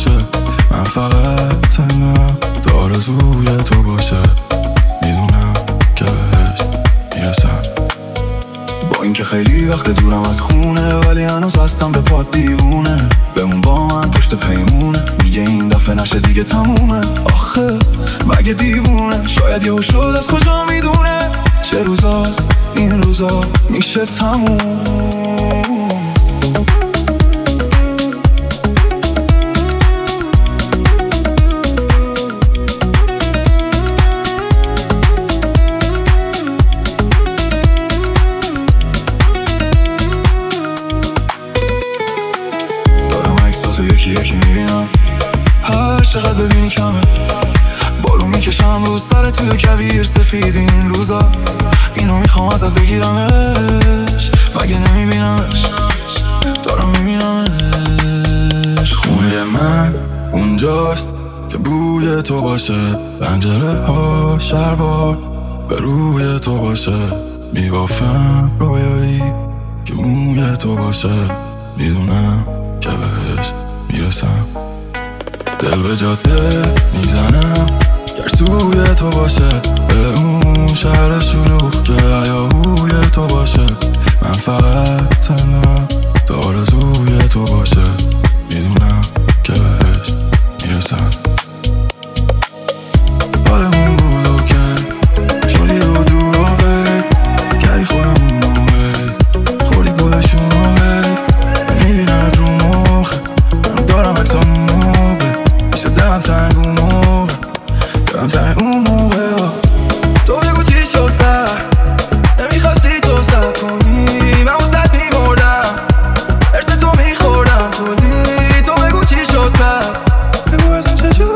باشه. من فقط تنم تا آرزوی تو باشه. میدونم که بهش میرسم. با اینکه خیلی وقت دورم از خونه، ولی هنوز هستم به پات دیوونه. بمون با من پشت پیمونه، میگه این دفعه نشه دیگه تمومه. آخه مگه دیوونه؟ شاید یهو شد از کجا میدونه چه روزاست این روزا میشه تموم. یکی یکی میبینم، هر چقدر ببینی کمه. بارون میکشم رو سر توی کویر سفید این روزا. اینو میخوام ازت بگیرمش، مگه نمیبینمش؟ دارم میبینمش. خونه من اونجاست که بوی تو باشه، پنجره ها شربار به روی تو باشه. میبافم رویایی که موی تو باشه. میدونم که بهش میرسم. دل به جاده میزنم گر سوی تو باشه، به اون شهر شلوغ که هیاهوی تو باشه. من فقط تنم تا آرزوی تو باشه. میدونم که بهش میرسم. حالمون بود اوکی، شدی و دور و بید کردی خودمون رو بید، خوردی گلشون رو بید. میبینم رو مخه، من دارم اکسان موقع میشه دلم تنگ اون موقع، دلم تنگ اون موقع. تو بگو چی شد پر نمیخواستی تو سب کنی، من واسد میمردم ارس تو میخوردم کلی. تو بگو چی شد پس بگو ازم چجوری